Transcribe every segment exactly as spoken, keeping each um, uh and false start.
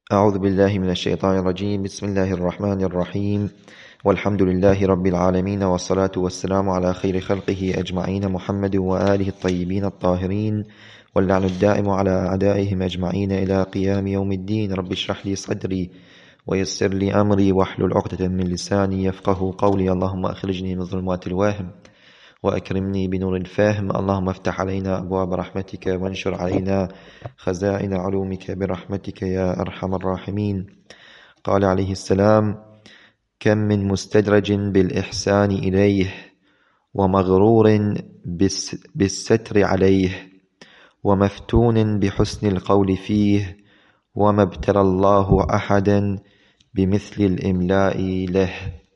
أعوذ بالله من الشيطان الرجيم. بسم الله الرحمن الرحيم، والحمد لله رب العالمين، والصلاة والسلام على خير خلقه أجمعين، محمد وآله الطيبين الطاهرين، واللعن الدائم على أعدائهم أجمعين إلى قيام يوم الدين. رب اشرح لي صدري ويسر لي أمري واحلل عقدة من لساني يفقه قولي. اللهم أخرجني من ظلمات الوهم وأكرمني بنور الفهم. اللهم افتح علينا أبواب رحمتك وانشر علينا خزائن علومك برحمتك يا أرحم الراحمين. قال عليه السلام: كم من مستدرج بالإحسان إليه، ومغرور بالستر عليه، ومفتون بحسن القول فيه، وما ابتلى الله أحدا بمثل الإملاء له.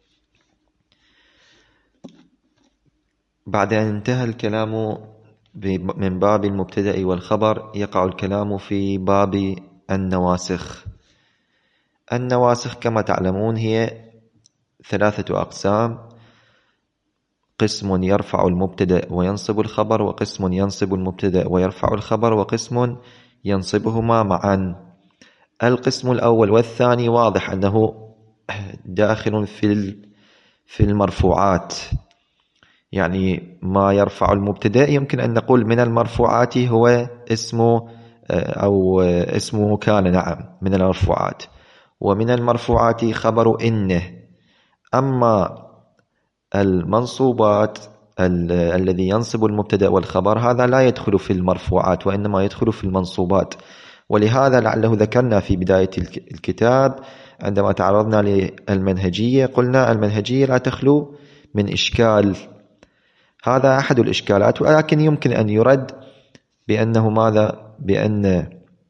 بعد أن انتهى الكلام من باب المبتدأ والخبر، يقع الكلام في باب النواسخ. النواسخ كما تعلمون هي ثلاثة أقسام: قسم يرفع المبتدأ وينصب الخبر، وقسم ينصب المبتدأ ويرفع الخبر، وقسم ينصبهما معا. القسم الأول والثاني واضح أنه داخل في في المرفوعات، يعني ما يرفع المبتدأ يمكن أن نقول من المرفوعات هو اسمه أو اسمه كان، نعم، من المرفوعات. ومن المرفوعات خبر إنه. أما المنصوبات ال الذي ينصب المبتدأ والخبر هذا لا يدخل في المرفوعات، وإنما يدخل في المنصوبات. ولهذا لعله ذكرنا في بداية الكتاب عندما تعرضنا للمنهجية، قلنا المنهجية لا تخلو من إشكال. هذا أحد الإشكالات، ولكن يمكن أن يرد بأنه ماذا؟ بأن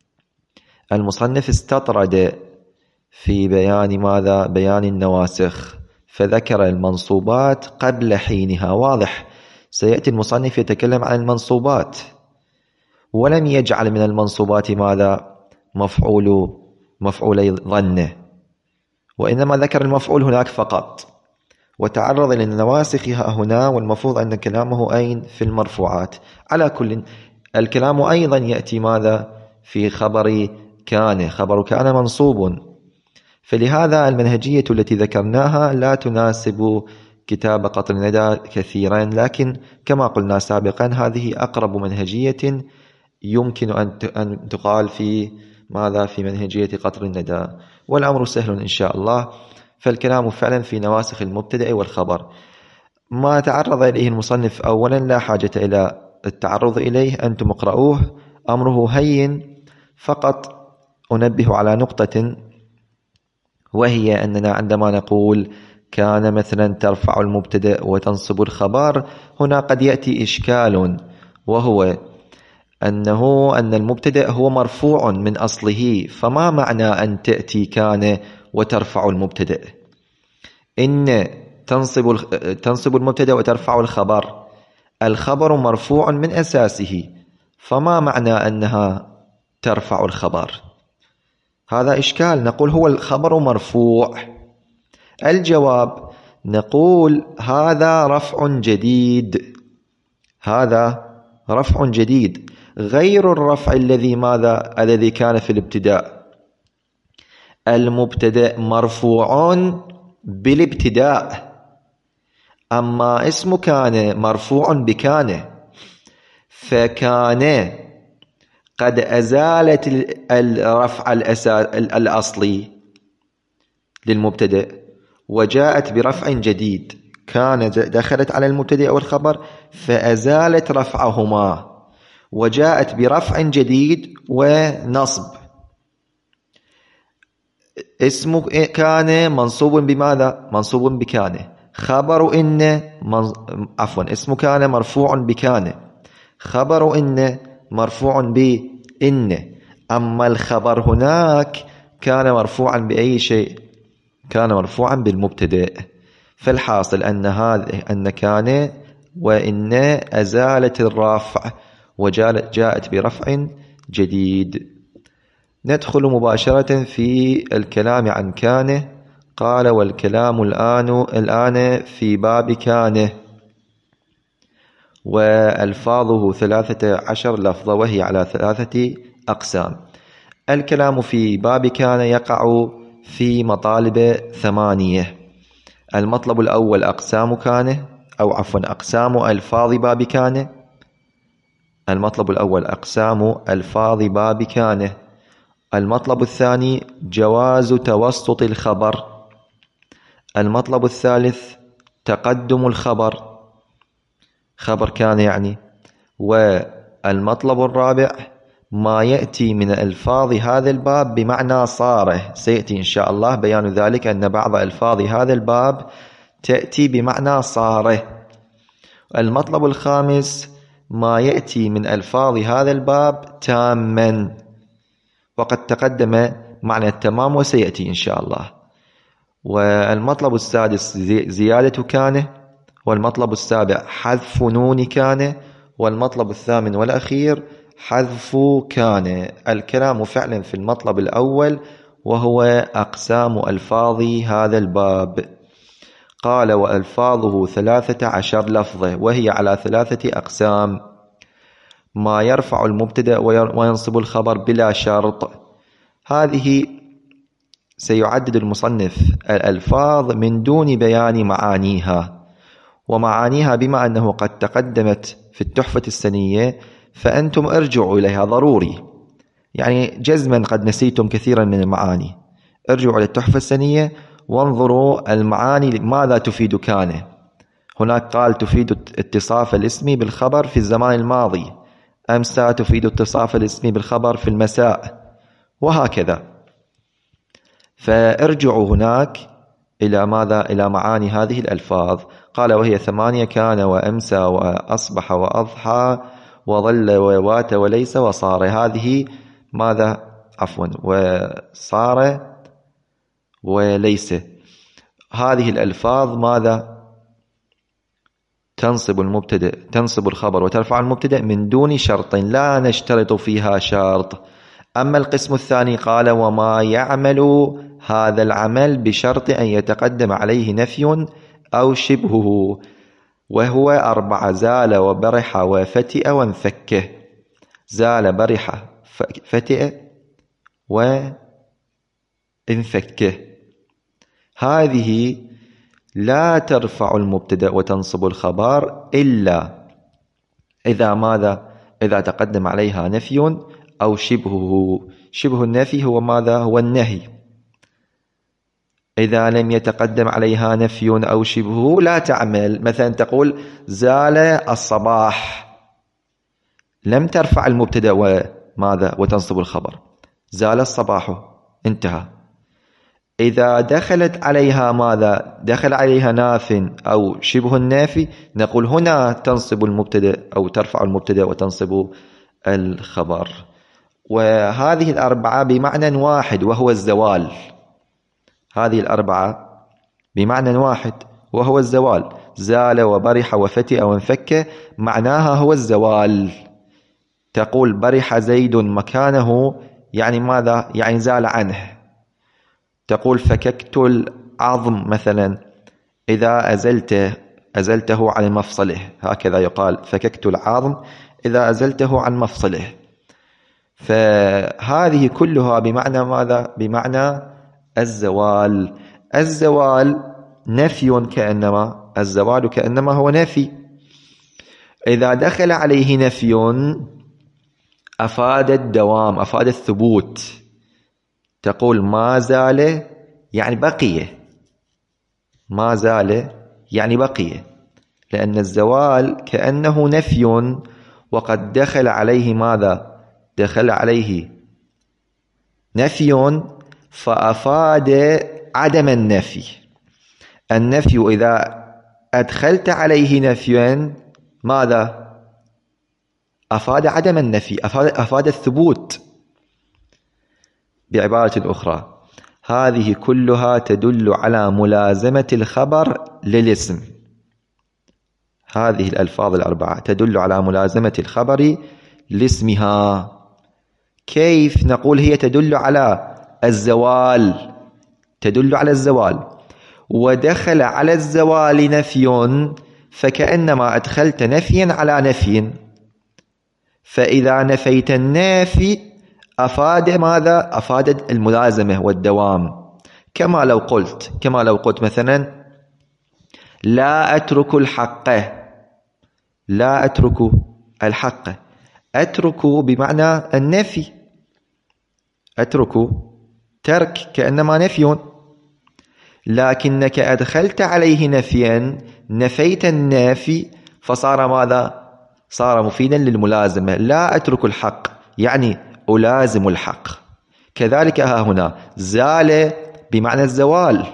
المصنف استطرد في بيان ماذا؟ بيان النواسخ، فذكر المنصوبات قبل حينها. واضح سيأتي المصنف يتكلم عن المنصوبات، ولم يجعل من المنصوبات ماذا؟ مفعول مفعولي ظنه، وإنما ذكر المفعول هناك فقط، وتعرض للنواسخ هنا، والمفروض أن كلامه أين؟ في المرفوعات. على كل، الكلام أيضا يأتي ماذا؟ في خبر كان. خبر كان منصوب، فلهذا المنهجية التي ذكرناها لا تناسب كتاب قطر الندى كثيرا، لكن كما قلنا سابقا هذه أقرب منهجية يمكن أن تقال في ماذا؟ في منهجية قطر الندى، والأمر سهل إن شاء الله. فالكلام فعلا في نواسخ المبتدأ والخبر. ما تعرض إليه المصنف أولا لا حاجة إلى التعرض إليه، أنتم اقرأوه، أمره هين. فقط أنبه على نقطة، وهي أننا عندما نقول كان مثلا ترفع المبتدأ وتنصب الخبر، هنا قد يأتي إشكال، وهو أنه أن المبتدأ هو مرفوع من أصله، فما معنى أن تأتي كان وترفع المبتدأ؟ إن تنصب تنصب المبتدأ وترفع الخبر، الخبر مرفوع من أساسه، فما معنى أنها ترفع الخبر؟ هذا إشكال. نقول هو الخبر مرفوع. الجواب نقول هذا رفع جديد، هذا رفع جديد غير الرفع الذي ماذا؟ الذي كان في الابتداء. المبتدأ مرفوع بالابتداء، أما اسم كان مرفوع بكان، فكان قد أزالت الرفع الأصلي للمبتدأ وجاءت برفع جديد. كان دخلت على المبتدأ والخبر فأزالت رفعهما وجاءت برفع جديد ونصب. اسم كان منصوب بماذا؟ منصوب بكان. خبر إن من... عفوا اسم كان مرفوع بكان، خبر إن مرفوع بإن. أما الخبر هناك كان مرفوعا بأي شيء؟ كان مرفوعا بالمبتدأ. فالحاصل أن هذه أن كان وإن أزالت الرفع وجاءت برفع جديد. ندخل مباشرة في الكلام عن كان. قال: والكلام الآن الآن في باب كان، وألفاظه ثلاثة عشر لفظة، وهي على ثلاثة أقسام. الكلام في باب كان يقع في مطالب ثمانية. المطلب الأول أقسام كان، أو عفوا أقسام ألفاظ باب كان. المطلب الأول أقسام ألفاظ باب كان. المطلب الثاني جواز توسط الخبر. المطلب الثالث تقدم الخبر، خبر كان يعني. والمطلب الرابع ما يأتي من ألفاظ هذا الباب بمعنى صاره. سيأتي إن شاء الله بيان ذلك، أن بعض ألفاظ هذا الباب تأتي بمعنى صاره. المطلب الخامس ما يأتي من ألفاظ هذا الباب تاما، وقد تقدم معنى التمام وسيأتي إن شاء الله. والمطلب السادس زيادة كان. والمطلب السابع حذف نون كان. والمطلب الثامن والأخير حذف كان. الكلام فعلا في المطلب الأول وهو أقسام ألفاظ هذا الباب. قال وألفاظه ثلاثة عشر لفظة، وهي على ثلاثة أقسام: ما يرفع المبتدأ وينصب الخبر بلا شرط. هذه سيعدد المصنف الألفاظ من دون بيان معانيها، ومعانيها بما أنه قد تقدمت في التحفة السنية فأنتم ارجعوا إليها ضروري، يعني جزما قد نسيتم كثيرا من المعاني. ارجعوا إلى التحفة السنية وانظروا المعاني ماذا تفيد كان. هناك قال تفيد اتصاف الاسم بالخبر في الزمان الماضي، أمسى تفيد اتصاف الاسم بالخبر في المساء، وهكذا. فارجعوا هناك إلى ماذا؟ إلى معاني هذه الألفاظ. قال وهي ثمانية: كان وأمسى وأصبح وأضحى وظل ووات وليس وصار. هذه ماذا؟ عفوا وصار وليس. هذه الألفاظ ماذا؟ تنصب المبتدأ تنصب الخبر وترفع المبتدأ من دون شرط، لا نشترط فيها شرط. أما القسم الثاني قال وما يعمل هذا العمل بشرط أن يتقدم عليه نفي أو شبهه، وهو أربعة: زال وبرح وفتئ وانفكه. زال برح فتئ وانفكه. هذه لا ترفع المبتدأ وتنصب الخبر إلا إذا ماذا؟ إذا تقدم عليها نفي أو شبهه. شبه النفي هو ماذا؟ هو النهي. إذا لم يتقدم عليها نفي أو شبهه لا تعمل. مثلا تقول زال الصباح، لم ترفع المبتدأ وماذا؟ وتنصب الخبر. زال الصباح، انتهى. إذا دخلت عليها ماذا؟ دخل عليها ناف أو شبه النافي، نقول هنا تنصب المبتدأ أو ترفع المبتدأ وتنصب الخبر. وهذه الأربعة بمعنى واحد وهو الزوال. هذه الأربعة بمعنى واحد وهو الزوال. زال وبرح وفتئ وانفك معناها هو الزوال. تقول برح زيد مكانه، يعني ماذا؟ يعني زال عنه. تقول فككت العظم مثلا، إذا أزلته أزلته عن مفصله، هكذا يقال فككت العظم إذا أزلته عن مفصله. فهذه كلها بمعنى ماذا؟ بمعنى الزوال. الزوال نفي كأنما، الزوال كأنما هو نفي. إذا دخل عليه نفي أفاد الدوام، أفاد الثبوت. تقول ما زال يعني بقي، ما زال يعني بقي، لأن الزوال كأنه نفي وقد دخل عليه ماذا؟ دخل عليه نفي فأفاد عدم النفي. النفي إذا أدخلت عليه نفيا ماذا؟ أفاد عدم النفي، أفاد, أفاد الثبوت. بعبارة أخرى هذه كلها تدل على ملازمة الخبر للاسم. هذه الألفاظ الأربعة تدل على ملازمة الخبر لاسمها. كيف نقول هي تدل على الزوال؟ تدل على الزوال، ودخل على الزوال نفي فكأنما أدخلت نفيا على نفي. فإذا نفيت النافي أفاد ماذا؟ أفادت الملازمة والدوام. كما لو قلت كما لو قلت مثلا لا أترك الحق، لا أترك الحق. أترك بمعنى النفي، أترك ترك كأنما نفي، لكنك أدخلت عليه نفيا، نفيت النافي فصار ماذا؟ صار مفيدا للملازمة. لا أترك الحق يعني ألازم الحق. كذلك ها هنا زال بمعنى الزوال،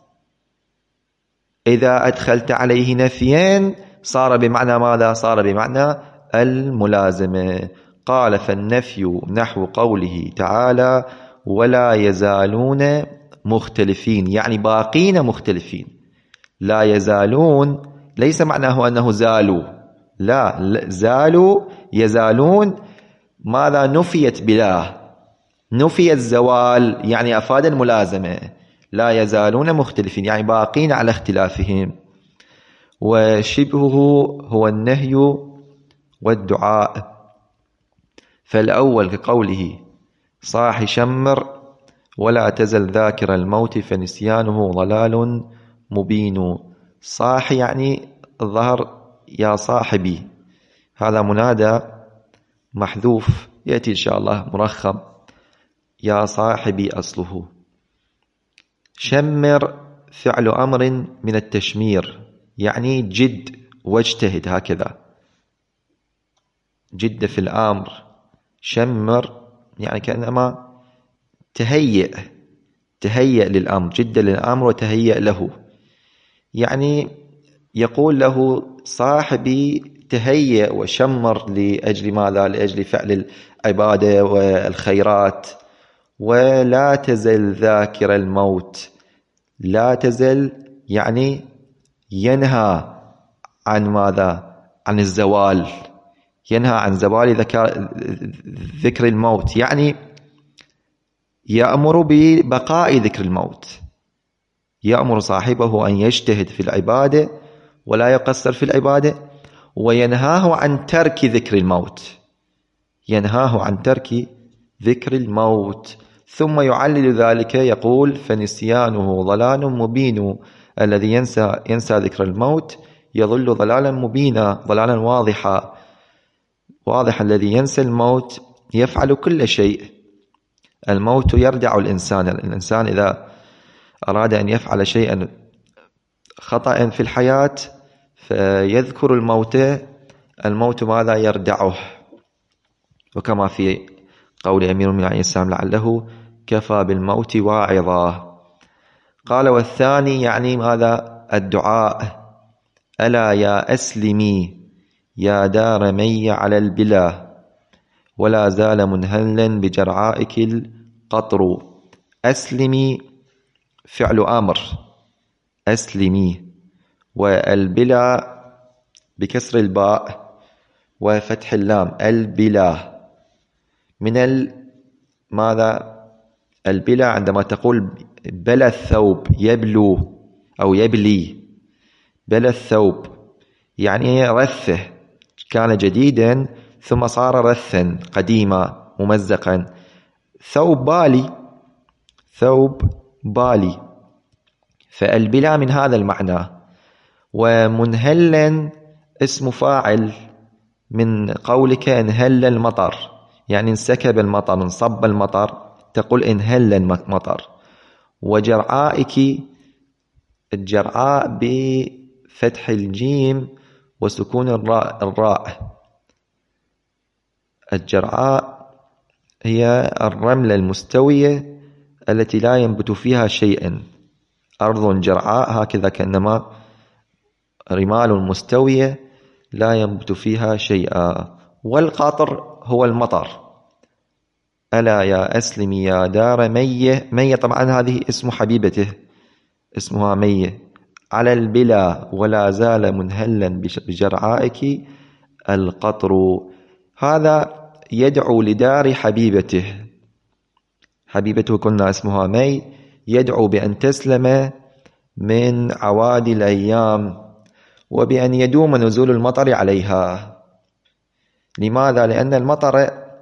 إذا أدخلت عليه نفيا صار بمعنى ماذا؟ صار بمعنى الملازمة. قال فالنفي نحو قوله تعالى ولا يزالون مختلفين، يعني باقين مختلفين. لا يزالون ليس معناه أنه زالوا، لا، زالوا يزالون ماذا؟ نفيت بلا، نفي الزوال يعني أفاد الملازمة. لا يزالون مختلفين يعني باقين على اختلافهم. وشبهه هو النهي والدعاء. فالأول كقوله صاح شمر ولا تزل ذاكر الموت فنسيانه ضلال مبين. صاح يعني الظهر يا صاحبي، هذا منادى محذوف يأتي إن شاء الله مرخم، يا صاحبي أصله. شمر فعل أمر من التشمير يعني جد واجتهد، هكذا جد في الأمر. شمر يعني كأنما تهيئ تهيئ للأمر، جد للأمر وتهيئ له، يعني يقول له صاحبي تهيئ وشمر لأجل ماذا؟ لأجل فعل العبادة والخيرات. ولا تزل ذاكر الموت، لا تزل يعني ينهى عن ماذا؟ عن الزوال، ينهى عن زوال ذكر الموت، يعني يأمر ببقاء ذكر الموت، يأمر صاحبه أن يجتهد في العبادة ولا يقصر في العبادة، وينهاه عن ترك ذكر الموت، ينهاه عن ترك ذكر الموت. ثم يعلل ذلك يقول فنسيانه ضلال مبين، الذي ينسى ينسى ذكر الموت يضل ضلالا مبينا، ضلالا واضحا. واضح الذي ينسى الموت يفعل كل شيء. الموت يردع الإنسان، الإنسان إذا أراد أن يفعل شيئا خطأ في الحياة فيذكر الموت، الموت ماذا؟ يردعه. وكما في قول أمير المؤمنين عليه السلام لعله كفى بالموت واعظا. قال والثاني يعني ماذا؟ الدعاء. ألا يا أسلمي يا دار مي على البلا ولا زال منهلا بجرعائك القطر. أسلمي فعل أمر، أسلمي، والبلا بكسر الباء وفتح اللام، البلا من ال ماذا؟ البلا عندما تقول بلى الثوب يبلو أو يبلي، بلى الثوب يعني رثه، كان جديدا ثم صار رثا قديما ممزقا. ثوب بالي، ثوب بالي، فالبلا من هذا المعنى. ومنهلا اسم فاعل من قولك انهل المطر، يعني انسكب المطر، انصب المطر، تقول انهل المطر. وجرعائك، الجرعاء بفتح الجيم وسكون الراء, الراء. الجرعاء هي الرملة المستوية التي لا ينبت فيها شيء، أرض جرعاء هكذا كأنما رمال مستوية لا ينبت فيها شيئا. والقطر هو المطر. ألا يا أسلمي يا دار مية، مية طبعا هذه اسم حبيبته، اسمها مية، على البلا ولا زال منهلا بجرعائك القطر. هذا يدعو لدار حبيبته، حبيبته كنا اسمها مي، يدعو بأن تسلم من عوادي الأيام وبأن يدوم نزول المطر عليها. لماذا؟ لأن المطر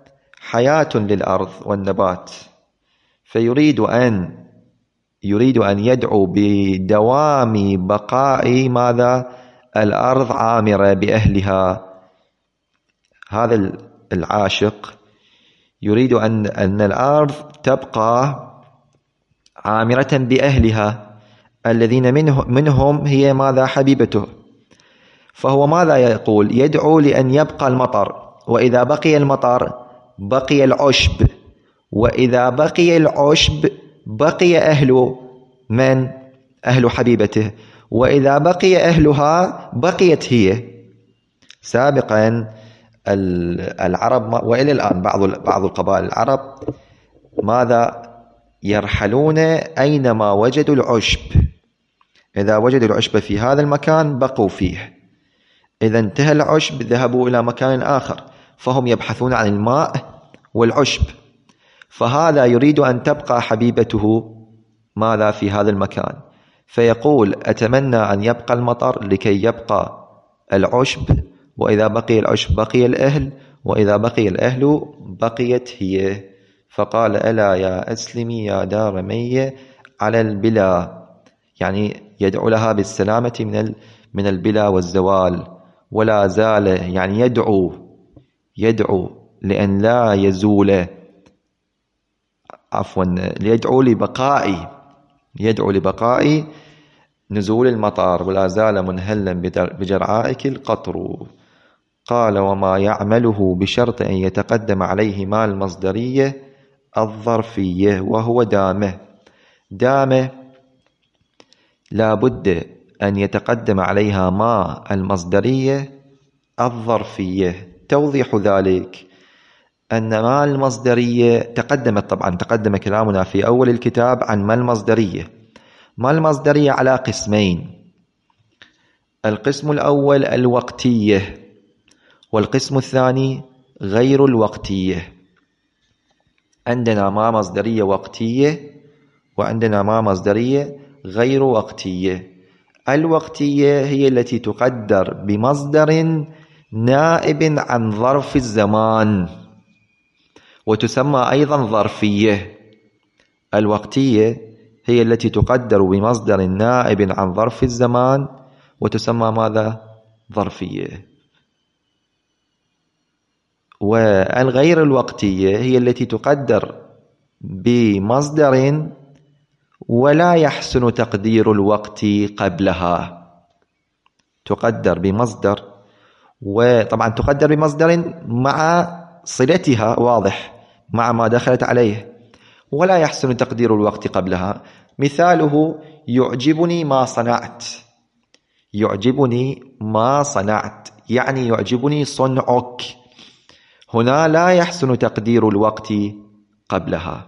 حياة للأرض والنبات، فيريد أن يريد أن يدعو بدوام بقاء ماذا؟ الأرض عامرة بأهلها. هذا العاشق يريد أن أن الأرض تبقى عامرة بأهلها الذين منه منهم هي ماذا؟ حبيبته. فهو ماذا يقول؟ يدعو لأن يبقى المطر، وإذا بقي المطر بقي العشب، وإذا بقي العشب بقي أهل من؟ أهل حبيبته، وإذا بقي أهلها بقيت هي. سابقا العرب وإلى الآن بعض بعض القبائل العرب ماذا؟ يرحلون أينما وجدوا العشب، إذا وجدوا العشب في هذا المكان بقوا فيه، إذا انتهى العشب ذهبوا إلى مكان آخر، فهم يبحثون عن الماء والعشب. فهذا يريد أن تبقى حبيبته ماذا؟ في هذا المكان، فيقول أتمنى أن يبقى المطر لكي يبقى العشب، وإذا بقي العشب بقي الأهل، وإذا بقي الأهل بقيت هي. فقال ألا يا أسلمي يا دار مية على البلا، يعني يدعو لها بالسلامة من من البلا والزوال. ولا زال يعني يدعو يدعو لأن لا يزول، عفوا يدعو لبقاء يدعو لبقاء نزول المطر. ولا زال منهلا بجرعائك القطر. قال وما يعمله بشرط أن يتقدم عليه ما المصدرية الظرفية، وهو دامه. دامه لا بد أن يتقدم عليها ما المصدرية الظرفية. توضيح ذلك أن ما المصدرية تقدمت، طبعا تقدم كلامنا في أول الكتاب عن ما المصدرية. ما المصدرية على قسمين: القسم الأول الوقتية، والقسم الثاني غير الوقتية. عندنا ما مصدرية وقتية، وعندنا ما مصدرية غير وقتية. الوقتية هي التي تقدر بمصدر نائب عن ظرف الزمان، وتسمى أيضا ظرفية. الوقتية هي التي تقدر بمصدر نائب عن ظرف الزمان، وتسمى ماذا؟ ظرفية. والغير الوقتية هي التي تقدر بمصدر ولا يحسن تقدير الوقت قبلها. تقدر بمصدر، وطبعا تقدر بمصدر مع صلتها، واضح، مع ما دخلت عليه، ولا يحسن تقدير الوقت قبلها. مثاله يعجبني ما صنعت. يعجبني ما صنعت يعني يعجبني صنعك. هنا لا يحسن تقدير الوقت قبلها،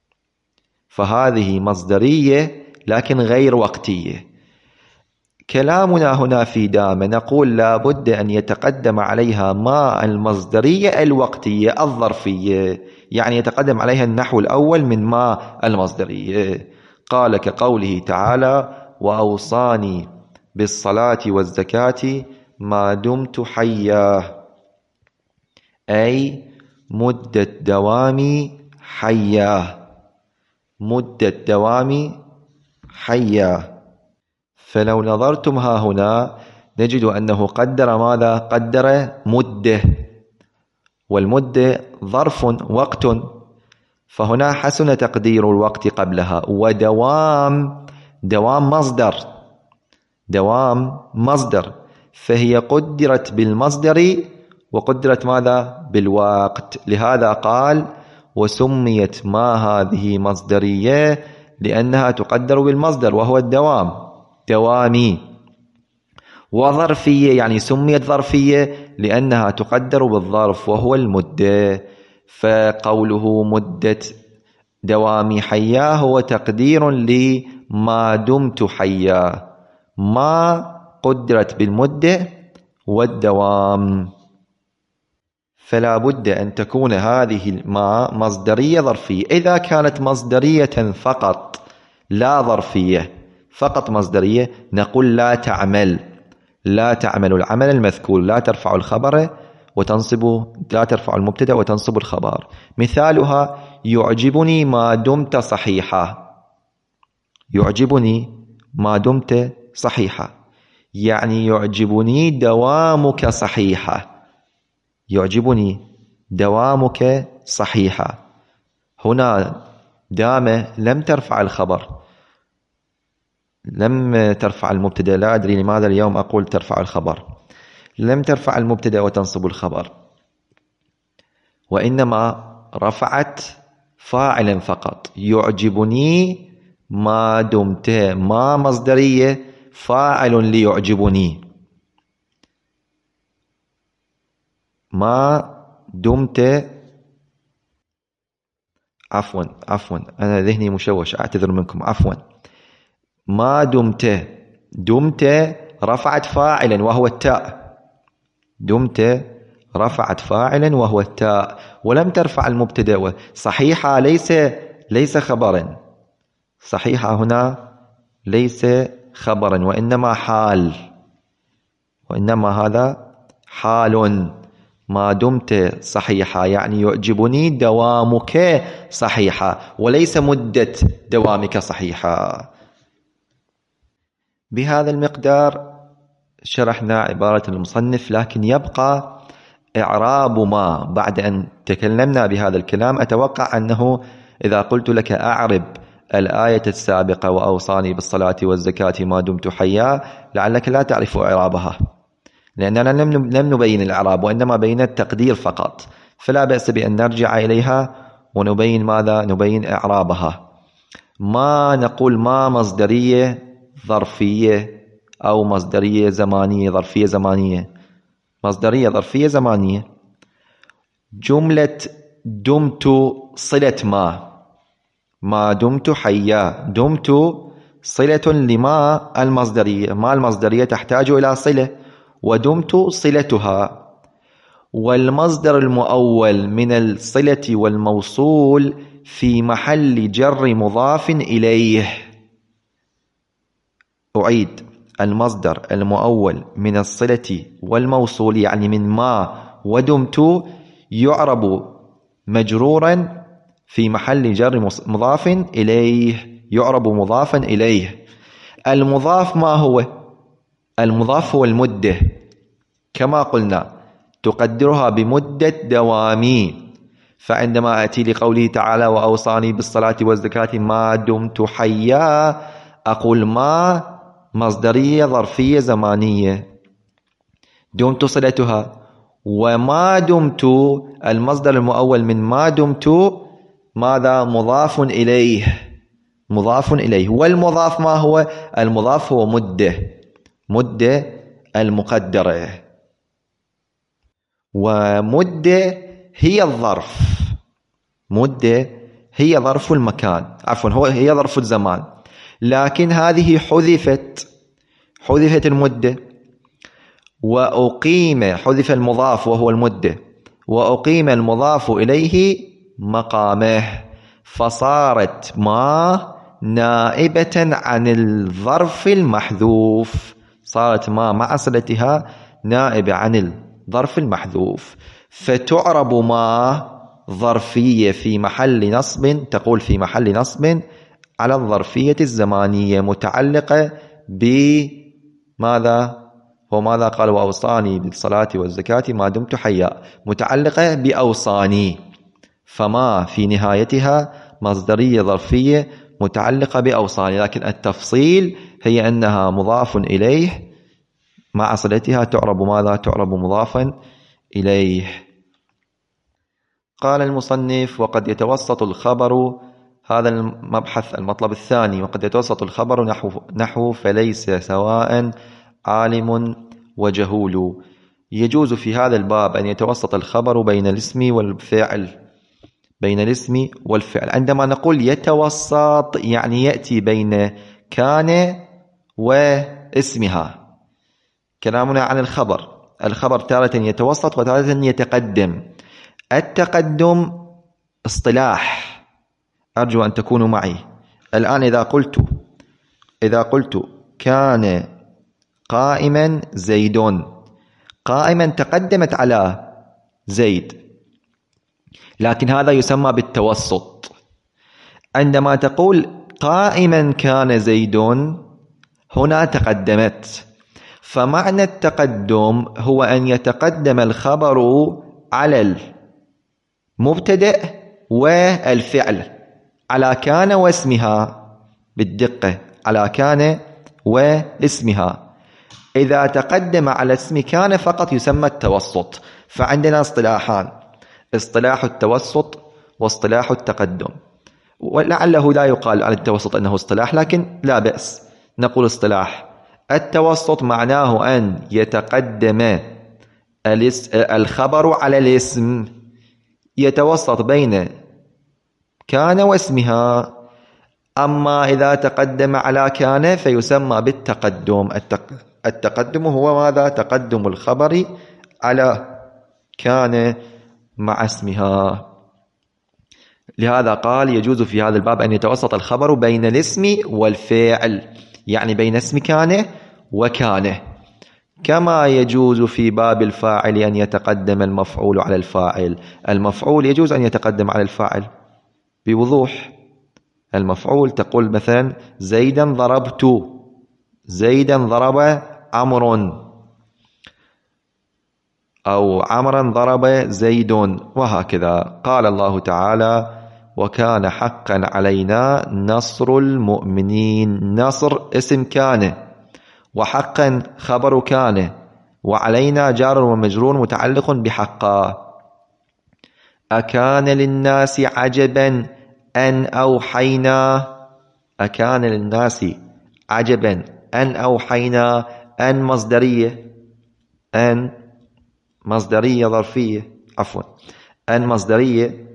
فهذه مصدرية لكن غير وقتية. كلامنا هنا في دام نقول لا بد أن يتقدم عليها ما المصدرية الوقتية الظرفية، يعني يتقدم عليها النحو الأول من ما المصدرية. قال كقوله تعالى وأوصاني بالصلاة والزكاة ما دمت حيا، أي مدة دوامي حيا، مدة دوامي حيا. فلو نظرتم ها هنا نجد أنه قدر ماذا؟ قدر مدة، والمدة ظرف وقت، فهنا حسن تقدير الوقت قبلها. ودوام دوام مصدر، دوام مصدر، فهي قدرت بالمصدر وقدرت ماذا؟ بالوقت. لهذا قال وسميت ما هذه مصدرية لأنها تقدر بالمصدر وهو الدوام، دوامي. وظرفية يعني سميت ظرفية لأنها تقدر بالظرف وهو المدة. فقوله مدة دوامي حيا هو تقدير لما دمت حيا، ما قدرت بالمدة والدوام. فلا بد أن تكون هذه الماء مصدرية ظرفية. إذا كانت مصدرية فقط لا ظرفية، فقط مصدرية، نقول لا تعمل، لا تعمل العمل المذكور، لا ترفع الخبر وتنصب لا ترفع المبتدأ وتنصب الخبر. مثالها يعجبني ما دمت صحيحا. يعجبني ما دمت صحيحا يعني يعجبني دوامك صحيحا. يعجبني دوامك صحيحا. هنا دام لم ترفع الخبر، لم ترفع المبتدأ. لا أدري لماذا اليوم أقول ترفع الخبر. لم ترفع المبتدأ وتنصب الخبر، وإنما رفعت فاعلا فقط. يعجبني ما دمت، ما مصدرية، فاعل ليعجبني. ما دمت، عفوا عفوا أنا ذهني مشوش، أعتذر منكم، عفوا. ما دمت، دمت رفعت فاعلا وهو التاء. دمت رفعت فاعلا وهو التاء ولم ترفع المبتدأ. صحيحة ليس ليس خبرا. صحيحة هنا ليس خبرا وإنما حال، وإنما هذا حال. ما دمت صحيحة يعني يعجبني دوامك صحيحة وليس مدة دوامك صحيحة. بهذا المقدار شرحنا عبارة المصنف، لكن يبقى إعراب ما. بعد أن تكلمنا بهذا الكلام أتوقع أنه إذا قلت لك أعرب الآية السابقة وأوصاني بالصلاة والزكاة ما دمت حيا، لعلك لا تعرف إعرابها، لأننا لم نبين الإعراب وإنما بين التقدير فقط، فلا بأس بأن نرجع إليها ونبين ماذا؟ نبين إعرابها. ما نقول ما مصدرية ظرفية أو مصدرية زمانية ظرفية زمانية. مصدرية ظرفية زمانية. جملة دمت صلة ما، ما دمت حيا. دمت صلة لما المصدرية، ما المصدرية تحتاج إلى صلة، ودمت صلتها. والمصدر المؤول من الصلة والموصول في محل جر مضاف إليه. أعيد، المصدر المؤول من الصلة والموصول يعني من ما ودمت يعرب مجرورا في محل جر مضاف إليه، يعرب مضافا إليه. المضاف ما هو؟ المضاف هو المدة، كما قلنا تقدرها بمدة دوامي. فعندما أتي لقوله تعالى وأوصاني بالصلاة والزكاة ما دمت حيا، أقول ما مصدرية ظرفية زمانية دمت صلتها، وما دمت المصدر المؤول من ما دمت ماذا؟ مضاف إليه، مضاف إليه. والمضاف ما هو؟ المضاف هو مدة، مدة المقدرة. ومدة هي الظرف، مدة هي ظرف المكان، عفوا هو هي ظرف الزمان، لكن هذه حذفت، حذفت المدة وأقيم، حذف المضاف وهو المدة، وأقيم المضاف إليه مقامه، فصارت ما نائبة عن الظرف المحذوف. صارت ما مع صلتها نائبة عن الظرف المحذوف، فتعرب ما ظرفية في محل نصب، تقول في محل نصب على الظرفية الزمانية متعلقة بماذا؟ هو ماذا قال؟ وأوصاني بالصلاة والزكاة ما دمت حيا، متعلقة بأوصاني، فما في نهايتها مصدرية ظرفية متعلقة بأوصاني، لكن التفصيل هي أنها مضاف إليه مع صلتها تعرب ماذا؟ تعرب مضافا إليه. قال المصنف وقد يتوسط الخبر، هذا المبحث المطلب الثاني، وقد يتوسط الخبر نحو, نحو فليس سواء عالم وجهول. يجوز في هذا الباب أن يتوسط الخبر بين الاسم والفعل، بين الاسم والفعل. عندما نقول يتوسط يعني يأتي بين كان واسمها. كلامنا عن الخبر، الخبر تارة يتوسط وتارة يتقدم. التقدم اصطلاح، أرجو أن تكونوا معي الآن. إذا قلت إذا قلت كان قائما زيد، قائما تقدمت على زيد، لكن هذا يسمى بالتوسط. عندما تقول قائما كان زيد، هنا تقدمت، فمعنى التقدم هو أن يتقدم الخبر على المبتدأ والفعل، على كان واسمها، بالدقة على كان واسمها. إذا تقدم على اسم كان فقط يسمى التوسط. فعندنا اصطلاحان: اصطلاح التوسط واصطلاح التقدم. ولعله لا يقال على التوسط أنه اصطلاح، لكن لا بأس نقول اصطلاح. التوسط معناه أن يتقدم الخبر على الاسم، يتوسط بين كان واسمها. أما إذا تقدم على كان فيسمى بالتقدم. التقدم هو ماذا؟ تقدم الخبر على كان مع اسمها. لهذا قال يجوز في هذا الباب أن يتوسط الخبر بين الاسم والفعل، يعني بين اسم كان وكان، كما يجوز في باب الفاعل أن يتقدم المفعول على الفاعل. المفعول يجوز أن يتقدم على الفاعل بوضوح. المفعول تقول مثلا زيدا ضربت، زيدا ضرب عمر، أو عمرا ضرب زيد، وهكذا. قال الله تعالى: وكان حقا علينا نصر المؤمنين. نصر اسم كان، وحقا خبر كان، وعلينا جار ومجرور متعلق بحقا. أكان للناس عجبا أن أوحينا، أكان للناس عجبا أن أوحينا. أن مصدرية، أن مصدرية ظرفية، عفوا أن مصدرية،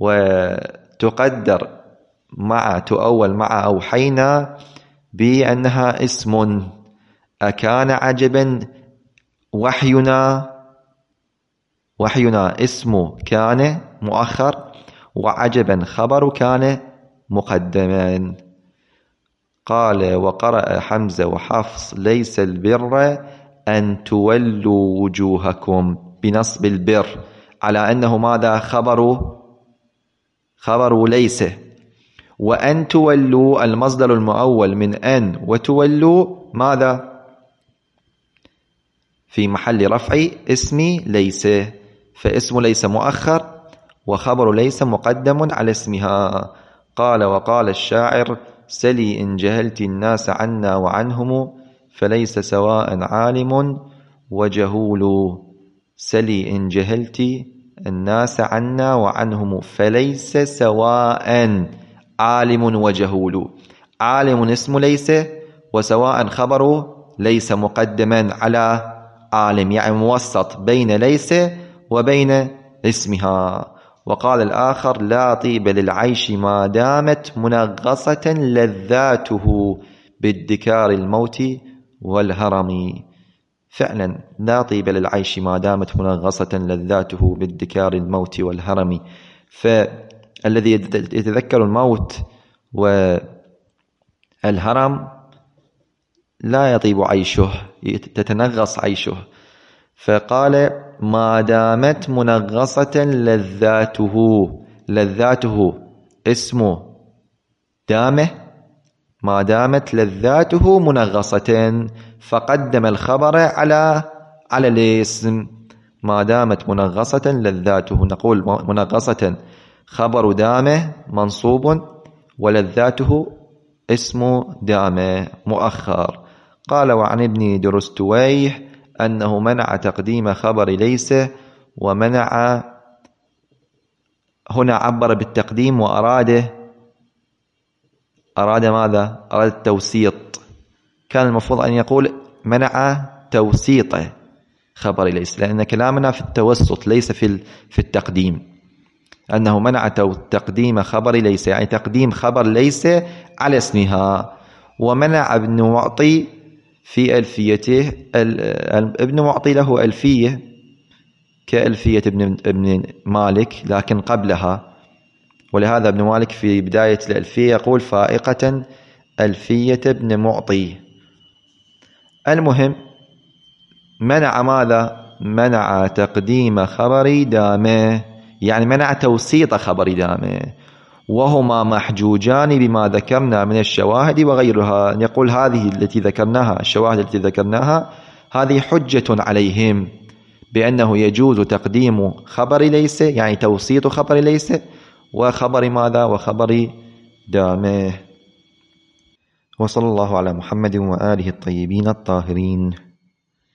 وتقدر مع تؤول مع أوحينا بأنها اسم. أكان عجبا وحينا، وحينا اسم كان مؤخر، وعجبا خبر كان مقدما. قال: وقرأ حمزة وحفص: ليس البر أن تولوا وجوهكم، بنصب البر، على أنه ماذا؟ خبر خبر ليس. وأن تولوا المصدر المؤول من أن وتولوا ماذا؟ في محل رفع اسم ليس، فاسم ليس مؤخر وخبر ليس مقدم على اسمها. قال: وقال الشاعر: سلي إن جهلت الناس عنا وعنهم، فليس سواء عالم وجهول. سلي إن جهلت الناس عنا وعنهم، فليس سواء عالم وجهول. عالم اسم ليس، وسواء خبره ليس مقدما على عالم، يعني موسط بين ليس وبين اسمها. وقال الآخر: لا طيب للعيش ما دامت منغصة لذاته بادكار الموت والهرم. فعلا لا طيب للعيش ما دامت منغصة لذاته بادكار الموت والهرم. فالذي يتذكر الموت والهرم لا يطيب عيشه، تتنغص عيشه. فقال: ما دامت منغصة لذاته. لذاته اسمه دامه، ما دامت لذاته منغصة، فقدم الخبر على على الاسم. ما دامت منغصة لذاته، نقول منغصة خبر دامه منصوب، ولذاته اسم دامه مؤخر. قال: وعن ابن درستويه أنه منع تقديم خبر ليس، ومنع هنا عبر بالتقديم وأراده أراد ماذا؟ أراد التوسيط. كان المفروض أن يقول منع توسيط خبر ليس، لأن كلامنا في التوسط ليس في في التقديم. أنه منع تقديم خبر ليس، يعني تقديم خبر ليس على اسمها. ومنع ابن معطي في ألفيته، ابن معطي له ألفية كألفية ابن ابن مالك لكن قبلها، ولهذا ابن مالك في بداية الألفية يقول: فائقة ألفية ابن معطي. المهم منع ماذا؟ منع تقديم خبر دامه، يعني منع توسيط خبر دامه، وهما محجوجان بما ذكرنا من الشواهد وغيرها. يقول هذه التي ذكرناها، الشواهد التي ذكرناها هذه حجة عليهم بأنه يجوز تقديم خبر ليس، يعني توسيط خبر ليس، وخبر ماذا؟ وخبر دامه. وصلى الله على محمد وآله الطيبين الطاهرين.